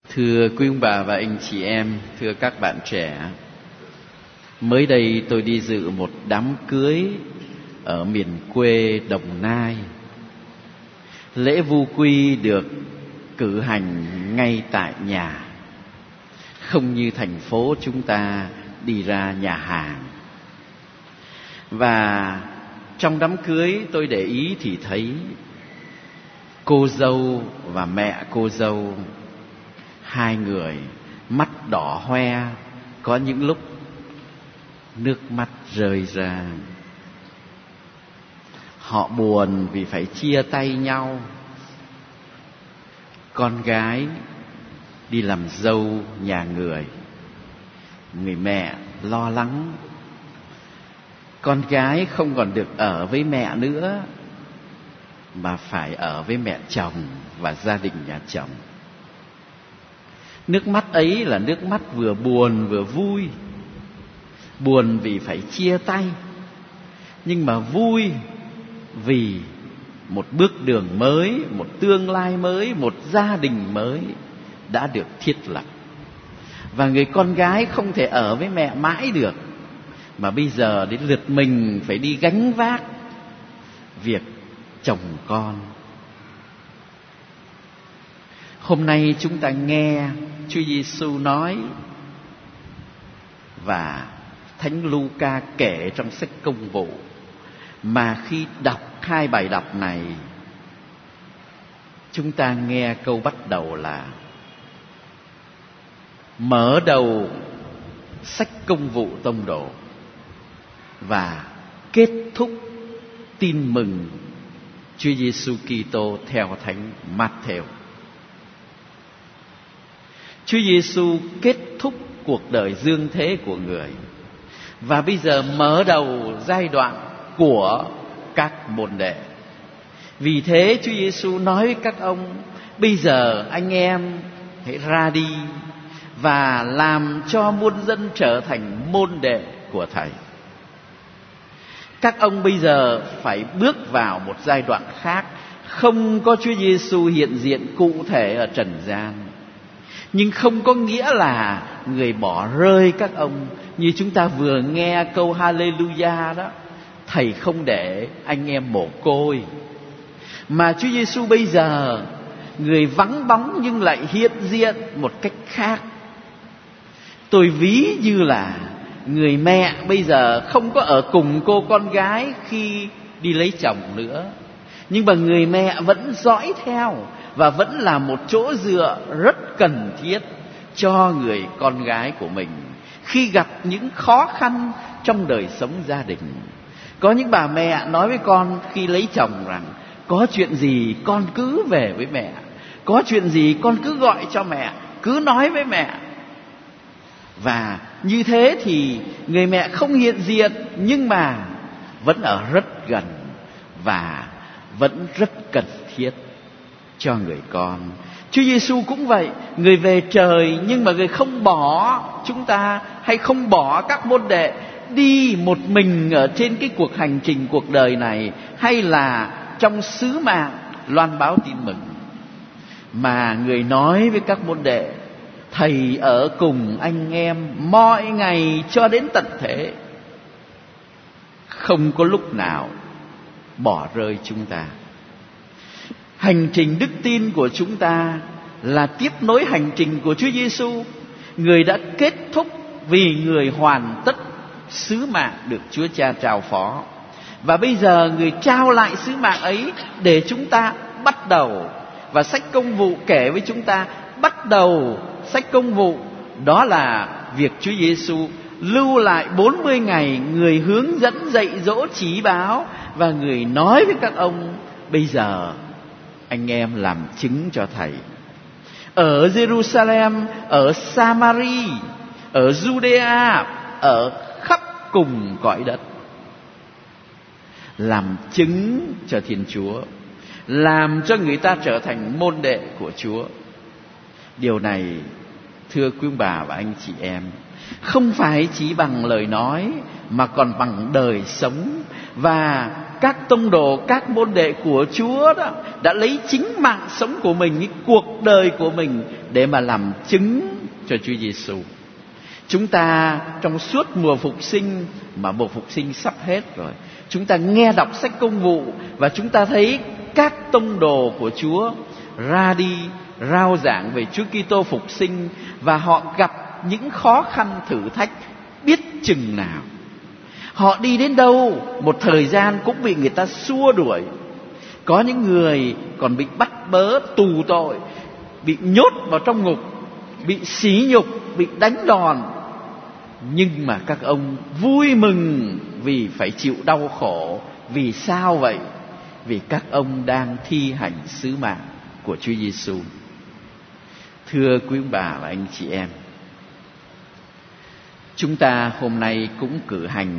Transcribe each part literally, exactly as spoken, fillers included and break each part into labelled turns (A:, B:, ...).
A: Thưa quý ông bà và anh chị em, thưa các bạn trẻ, mới đây tôi đi dự một đám cưới ở miền quê Đồng Nai. Lễ vu quy được cử hành ngay tại nhà, không như thành phố chúng ta đi ra nhà hàng. Và trong đám cưới tôi để ý thì thấy cô dâu và mẹ cô dâu, hai người mắt đỏ hoe, có những lúc nước mắt rơi ra. Họ buồn vì phải chia tay nhau. Con gái đi làm dâu nhà người, người mẹ lo lắng con gái không còn được ở với mẹ nữa, mà phải ở với mẹ chồng và gia đình nhà chồng. Nước mắt ấy là nước mắt vừa buồn vừa vui. Buồn vì phải chia tay, nhưng mà vui vì một bước đường mới, một tương lai mới, một gia đình mới đã được thiết lập. Và người con gái không thể ở với mẹ mãi được, mà bây giờ đến lượt mình phải đi gánh vác việc chồng con. Hôm nay chúng ta nghe Chúa Giêsu nói, và Thánh Luca kể trong sách Công vụ, mà khi đọc hai bài đọc này, chúng ta nghe câu bắt đầu là mở đầu sách Công vụ Tông Đồ và kết thúc tin mừng Chúa Giêsu Kitô theo Thánh Matthew. Chúa Giêsu kết thúc cuộc đời dương thế của người, và bây giờ mở đầu giai đoạn của các môn đệ. Vì thế Chúa Giêsu nói với các ông: bây giờ anh em hãy ra đi và làm cho muôn dân trở thành môn đệ của Thầy. Các ông bây giờ phải bước vào một giai đoạn khác, không có Chúa Giêsu hiện diện cụ thể ở trần gian, nhưng không có nghĩa là người bỏ rơi các ông. Như chúng ta vừa nghe câu Hallelujah đó, Thầy không để anh em mồ côi. Mà Chúa Giêsu bây giờ, người vắng bóng nhưng lại hiện diện một cách khác. Tôi ví như là người mẹ bây giờ không có ở cùng cô con gái khi đi lấy chồng nữa, nhưng mà người mẹ vẫn dõi theo và vẫn là một chỗ dựa rất cần thiết cho người con gái của mình khi gặp những khó khăn trong đời sống gia đình. Có những bà mẹ nói với con khi lấy chồng rằng: có chuyện gì con cứ về với mẹ, có chuyện gì con cứ gọi cho mẹ, cứ nói với mẹ. Và như thế thì người mẹ không hiện diện, nhưng mà vẫn ở rất gần và vẫn rất cần thiết cho người con. Chúa Giêsu cũng vậy, người về trời nhưng mà người không bỏ chúng ta, hay không bỏ các môn đệ đi một mình ở trên cái cuộc hành trình cuộc đời này, hay là trong sứ mạng loan báo tin mừng. Mà người nói với các môn đệ: Thầy ở cùng anh em mọi ngày cho đến tận thế, không có lúc nào bỏ rơi chúng ta. Hành trình đức tin của chúng ta là tiếp nối hành trình của Chúa Giêsu, người đã kết thúc vì người hoàn tất sứ mạng được Chúa Cha trao phó. Và bây giờ người trao lại sứ mạng ấy để chúng ta bắt đầu. Và sách Công vụ kể với chúng ta bắt đầu sách Công vụ, đó là việc Chúa Giêsu lưu lại bốn mươi ngày, người hướng dẫn dạy dỗ chỉ báo, và người nói với các ông: bây giờ anh em làm chứng cho Thầy ở Jerusalem, ở Samari, ở Judea, ở khắp cùng cõi đất. Làm chứng cho Thiên Chúa, làm cho người ta trở thành môn đệ của Chúa. Điều này Thưa quý ông bà và anh chị em, không phải chỉ bằng lời nói mà còn bằng đời sống. Và các tông đồ, các môn đệ của Chúa đó đã lấy chính mạng sống của mình, cái cuộc đời của mình để mà làm chứng cho Chúa Giêsu. Chúng ta trong suốt mùa phục sinh, mà mùa phục sinh sắp hết rồi, chúng ta nghe đọc sách Công vụ và chúng ta thấy các tông đồ của Chúa ra đi rao giảng về Chúa Kitô phục sinh, và họ gặp những khó khăn thử thách biết chừng nào. Họ đi đến đâu một thời gian cũng bị người ta xua đuổi. Có những người còn bị bắt bớ tù tội, bị nhốt vào trong ngục, bị sỉ nhục, bị đánh đòn. Nhưng mà các ông vui mừng vì phải chịu đau khổ. Vì sao vậy? Vì các ông đang thi hành sứ mạng của Chúa Giêsu. Thưa quý ông bà và anh chị em, chúng ta hôm nay cũng cử hành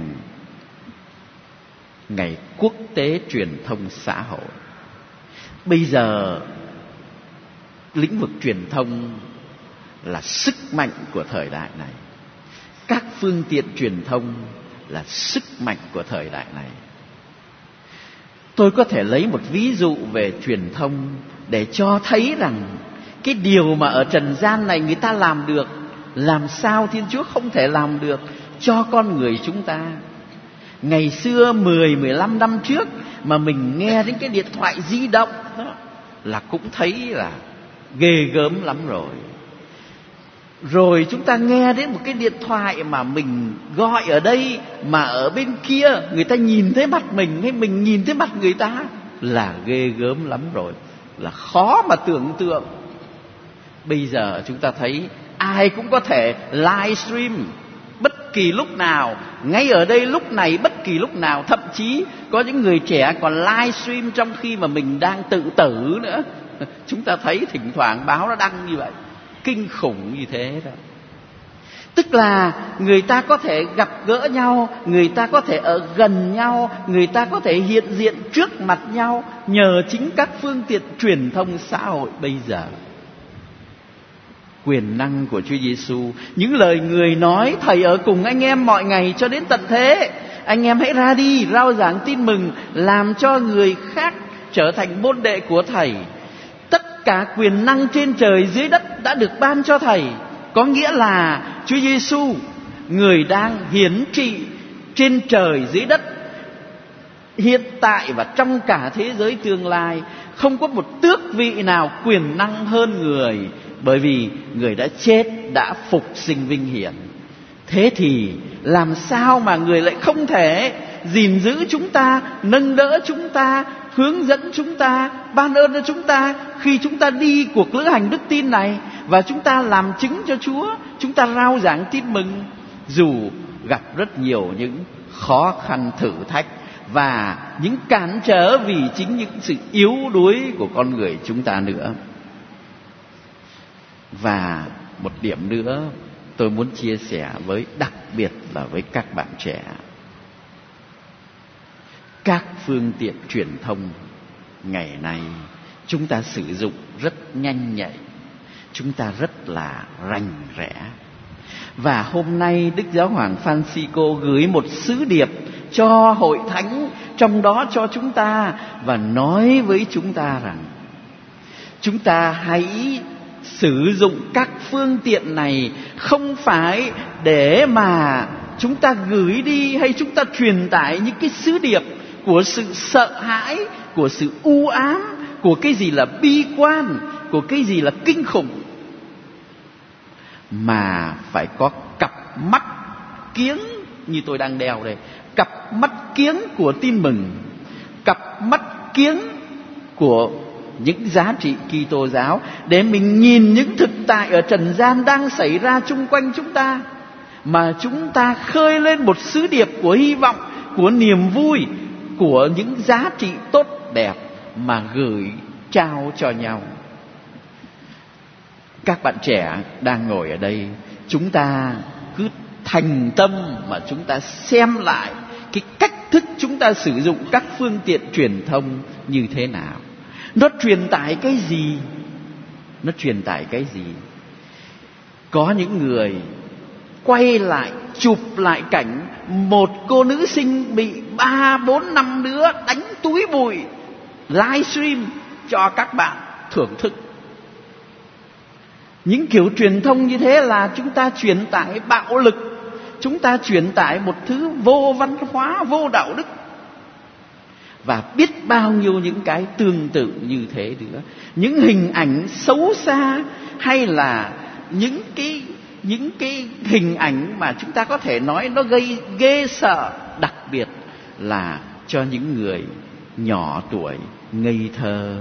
A: Ngày Quốc tế Truyền thông Xã hội. Bây giờ lĩnh vực truyền thông là sức mạnh của thời đại này. Các phương tiện truyền thông là sức mạnh của thời đại này. Tôi có thể lấy một ví dụ về truyền thông để cho thấy rằng cái điều mà ở trần gian này người ta làm được, làm sao Thiên Chúa không thể làm được cho con người chúng ta. Ngày xưa mười, mười lăm năm trước mà mình nghe đến cái điện thoại di động đó, là cũng thấy là ghê gớm lắm rồi. Rồi chúng ta nghe đến một cái điện thoại mà mình gọi ở đây mà ở bên kia người ta nhìn thấy mặt mình hay mình nhìn thấy mặt người ta, là ghê gớm lắm rồi, là khó mà tưởng tượng. Bây giờ chúng ta thấy ai cũng có thể livestream bất kỳ lúc nào, ngay ở đây lúc này, bất kỳ lúc nào. Thậm chí có những người trẻ còn livestream trong khi mà mình đang tự tử nữa. Chúng ta thấy thỉnh thoảng báo nó đăng như vậy, kinh khủng như thế đó. Tức là người ta có thể gặp gỡ nhau, người ta có thể ở gần nhau, người ta có thể hiện diện trước mặt nhau nhờ chính các phương tiện truyền thông xã hội bây giờ. Quyền năng của Chúa Giêsu, những lời người nói: Thầy ở cùng anh em mọi ngày cho đến tận thế, anh em hãy ra đi rao giảng tin mừng, làm cho người khác trở thành môn đệ của Thầy. Tất cả quyền năng trên trời dưới đất đã được ban cho Thầy. Có nghĩa là Chúa Giêsu, người đang hiển trị trên trời dưới đất, hiện tại và trong cả thế giới tương lai. Không có một tước vị nào quyền năng hơn người, bởi vì người đã chết, đã phục sinh vinh hiển. Thế thì làm sao mà người lại không thể gìn giữ chúng ta, nâng đỡ chúng ta, hướng dẫn chúng ta, ban ơn cho chúng ta khi chúng ta đi cuộc lữ hành đức tin này, và chúng ta làm chứng cho Chúa, chúng ta rao giảng tin mừng, dù gặp rất nhiều những khó khăn thử thách và những cản trở vì chính những sự yếu đuối của con người chúng ta nữa. Và một điểm nữa tôi muốn chia sẻ với, đặc biệt là với các bạn trẻ. Các phương tiện truyền thông ngày nay chúng ta sử dụng rất nhanh nhạy, chúng ta rất là rành rẽ. Và hôm nay Đức Giáo hoàng Francisco gửi một sứ điệp cho hội thánh, trong đó cho chúng ta, và nói với chúng ta rằng chúng ta hãy sử dụng các phương tiện này không phải để mà chúng ta gửi đi hay chúng ta truyền tải những cái sứ điệp của sự sợ hãi, của sự u ám, của cái gì là bi quan, của cái gì là kinh khủng, mà phải có cặp mắt kiếng như tôi đang đeo đây, cặp mắt kiếng của tin mừng, cặp mắt kiếng của những giá trị Kitô giáo, để mình nhìn những thực tại ở trần gian đang xảy ra chung quanh chúng ta, mà chúng ta khơi lên một sứ điệp của hy vọng, của niềm vui, của những giá trị tốt đẹp mà gửi trao cho nhau. Các bạn trẻ đang ngồi ở đây, chúng ta cứ thành tâm mà chúng ta xem lại cái cách thức chúng ta sử dụng các phương tiện truyền thông như thế nào. Nó truyền tải cái gì? Nó truyền tải cái gì? Có những người quay lại, chụp lại cảnh một cô nữ sinh bị ba bốn năm đứa đánh túi bụi, livestream cho các bạn thưởng thức. Những kiểu truyền thông như thế là chúng ta truyền tải bạo lực, chúng ta truyền tải một thứ vô văn hóa, vô đạo đức. Và biết bao nhiêu những cái tương tự như thế nữa. Những hình ảnh xấu xa, hay là những cái những cái hình ảnh mà chúng ta có thể nói nó gây ghê sợ, đặc biệt là cho những người nhỏ tuổi, ngây thơ.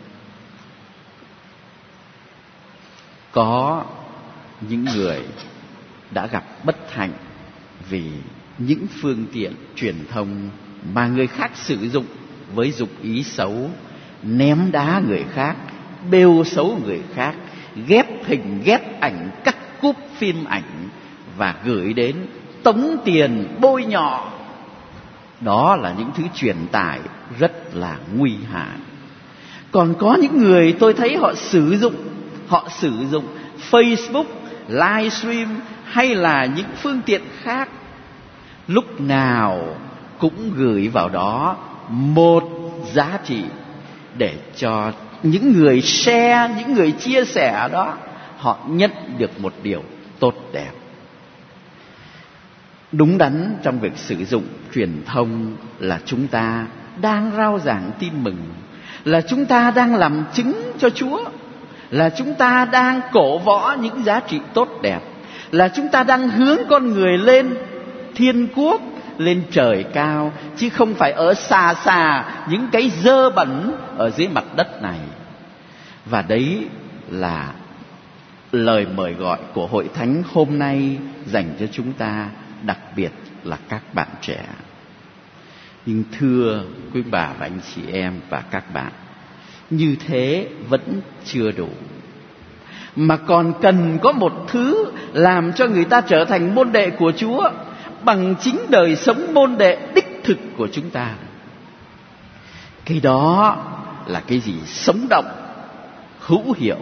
A: Có những người đã gặp bất hạnh vì những phương tiện truyền thông mà người khác sử dụng với dụng ý xấu, ném đá người khác, bêu xấu người khác, ghép hình ghép ảnh, cắt cúp phim ảnh và gửi đến tống tiền, bôi nhọ. Đó là những thứ truyền tải rất là nguy hại. Còn có những người tôi thấy họ sử dụng họ sử dụng Facebook, livestream hay là những phương tiện khác, lúc nào cũng gửi vào đó một giá trị để cho những người share, những người chia sẻ đó, họ nhận được một điều tốt đẹp. Đúng đắn trong việc sử dụng truyền thông là chúng ta đang rao giảng tin mừng, là chúng ta đang làm chứng cho Chúa, là chúng ta đang cổ võ những giá trị tốt đẹp, là chúng ta đang hướng con người lên thiên quốc, lên trời cao, chứ không phải ở xa xa những cái dơ bẩn ở dưới mặt đất này. Và đấy là lời mời gọi của hội thánh hôm nay dành cho chúng ta, đặc biệt là các bạn trẻ. Nhưng thưa quý bà và anh chị em và các bạn, như thế vẫn chưa đủ, mà còn cần có một thứ làm cho người ta trở thành môn đệ của Chúa bằng chính đời sống môn đệ đích thực của chúng ta. Cái đó là cái gì? Sống động, hữu hiệu.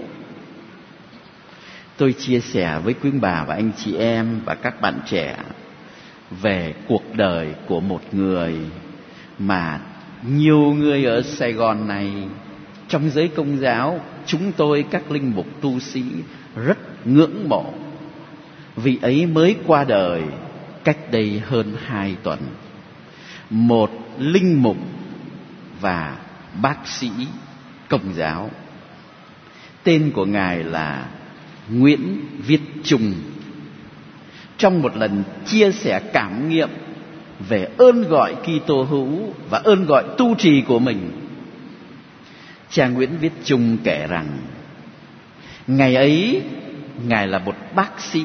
A: Tôi chia sẻ với quý bà và anh chị em và các bạn trẻ về cuộc đời của một người mà nhiều người ở Sài Gòn này, trong giới Công giáo, chúng tôi các linh mục tu sĩ rất ngưỡng mộ. Vị ấy mới qua đời cách đây hơn hai tuần. Một linh mục và bác sĩ Công giáo. Tên của Ngài là Nguyễn Viết Trung. Trong một lần chia sẻ cảm nghiệm về ơn gọi Kitô hữu và ơn gọi tu trì của mình, cha Nguyễn Viết Trung kể rằng ngày ấy Ngài là một bác sĩ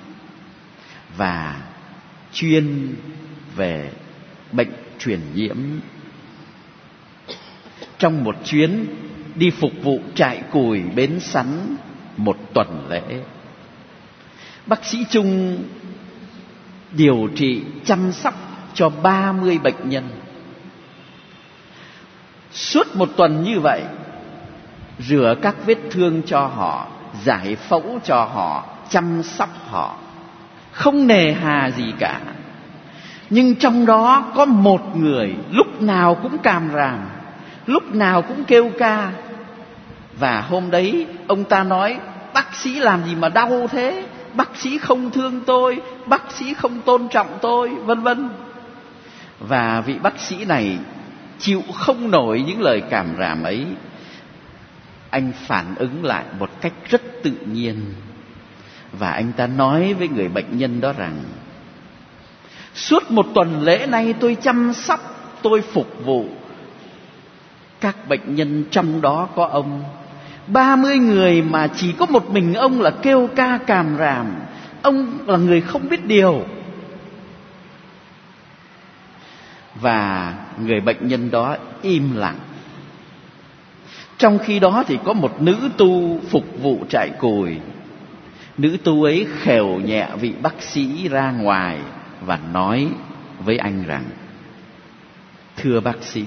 A: và chuyên về bệnh truyền nhiễm. Trong một chuyến đi phục vụ trại cùi Bến Sắn một tuần lễ, bác sĩ Trung điều trị chăm sóc cho ba mươi bệnh nhân. Suốt một tuần như vậy, rửa các vết thương cho họ, giải phẫu cho họ, chăm sóc họ, không nề hà gì cả. Nhưng trong đó có một người lúc nào cũng càm ràm, lúc nào cũng kêu ca. Và hôm đấy ông ta nói: bác sĩ làm gì mà đau thế, bác sĩ không thương tôi, bác sĩ không tôn trọng tôi, vân vân. Và vị bác sĩ này chịu không nổi những lời càm ràm ấy. Anh phản ứng lại một cách rất tự nhiên, và anh ta nói với người bệnh nhân đó rằng: suốt một tuần lễ nay tôi chăm sóc, tôi phục vụ các bệnh nhân, trong đó có ông. Ba mươi người mà chỉ có một mình ông là kêu ca càm ràm. Ông là người không biết điều. Và người bệnh nhân đó im lặng. Trong khi đó thì có một nữ tu phục vụ trại cùi. Nữ tu ấy khều nhẹ vị bác sĩ ra ngoài và nói với anh rằng: thưa bác sĩ,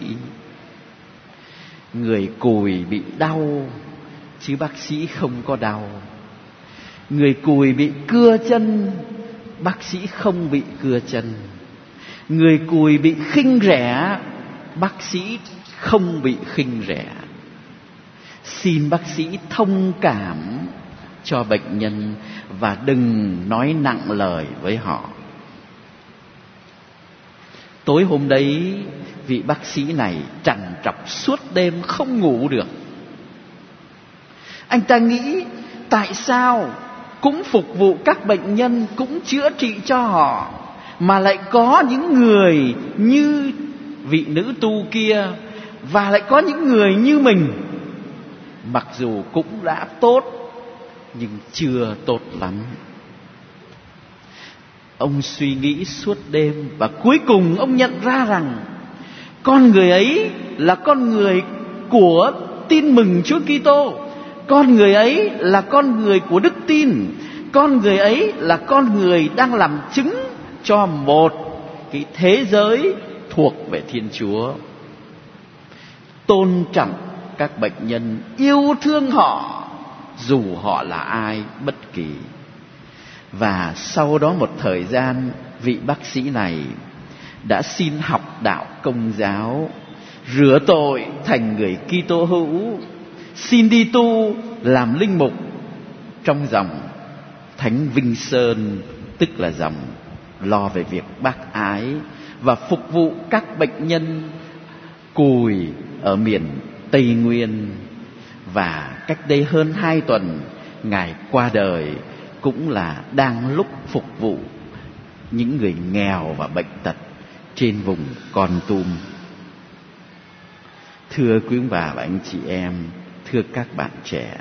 A: người cùi bị đau chứ bác sĩ không có đau. Người cùi bị cưa chân, bác sĩ không bị cưa chân. Người cùi bị khinh rẻ, bác sĩ không bị khinh rẻ. Xin bác sĩ thông cảm cho bệnh nhân và đừng nói nặng lời với họ. Tối hôm đấy, vị bác sĩ này trằn trọc suốt đêm không ngủ được. Anh ta nghĩ tại sao cũng phục vụ các bệnh nhân, cũng chữa trị cho họ, mà lại có những người như vị nữ tu kia, và lại có những người như mình. Mặc dù cũng đã tốt, nhưng chưa tốt lắm. Ông suy nghĩ suốt đêm, và cuối cùng ông nhận ra rằng con người ấy là con người của tin mừng Chúa Kitô. Con người ấy là con người của đức tin. Con người ấy là con người đang làm chứng cho một cái thế giới thuộc về Thiên Chúa. Tôn trọng các bệnh nhân, yêu thương họ dù họ là ai bất kỳ. Và sau đó một thời gian, vị bác sĩ này đã xin học đạo Công giáo, rửa tội thành người Kitô hữu, xin đi tu làm linh mục trong dòng Thánh Vinh Sơn, tức là dòng lo về việc bác ái và phục vụ các bệnh nhân cùi ở miền Tây Nguyên. Và cách đây hơn hai tuần, Ngài qua đời cũng là đang lúc phục vụ những người nghèo và bệnh tật trên vùng Kon Tum. Thưa quý bà và anh chị em, thưa các bạn trẻ,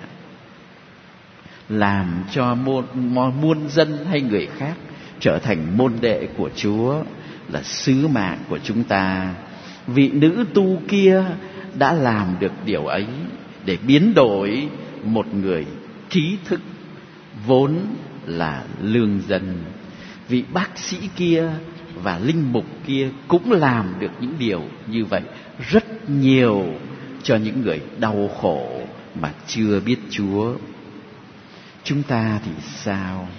A: làm cho muôn, muôn dân hay người khác trở thành môn đệ của Chúa là sứ mạng của chúng ta. Vị nữ tu kia đã làm được điều ấy để biến đổi một người trí thức vốn là lương dân. Vị bác sĩ kia và linh mục kia cũng làm được những điều như vậy rất nhiều cho những người đau khổ mà chưa biết Chúa. Chúng ta thì sao?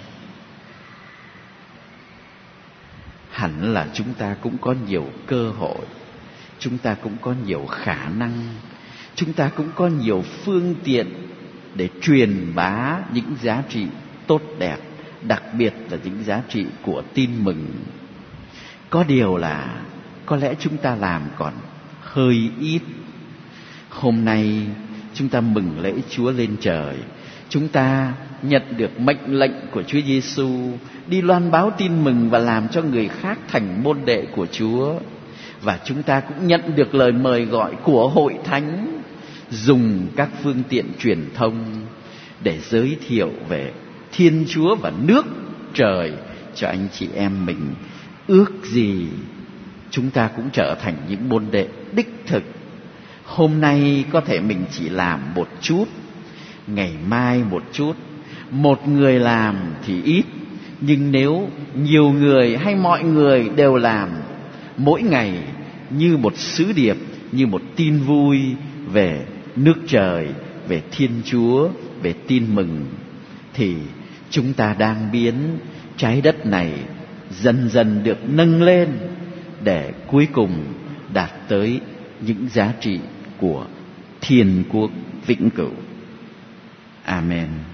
A: Hẳn là chúng ta cũng có nhiều cơ hội, chúng ta cũng có nhiều khả năng, chúng ta cũng có nhiều phương tiện để truyền bá những giá trị tốt đẹp, đặc biệt là những giá trị của tin mừng. Có điều là có lẽ chúng ta làm còn hơi ít. Hôm nay chúng ta mừng lễ Chúa lên trời, chúng ta nhận được mệnh lệnh của Chúa Giêsu đi loan báo tin mừng và làm cho người khác thành môn đệ của Chúa. Và chúng ta cũng nhận được lời mời gọi của Hội Thánh dùng các phương tiện truyền thông để giới thiệu về Thiên Chúa và nước trời cho anh chị em mình. Ước gì chúng ta cũng trở thành những môn đệ đích thực. Hôm nay có thể mình chỉ làm một chút, ngày mai một chút. Một người làm thì ít, nhưng nếu nhiều người hay mọi người đều làm mỗi ngày như một sứ điệp, như một tin vui về nước trời, về Thiên Chúa, về tin mừng, thì chúng ta đang biến trái đất này dần dần được nâng lên để cuối cùng đạt tới những giá trị của thiên quốc vĩnh cửu. Amen.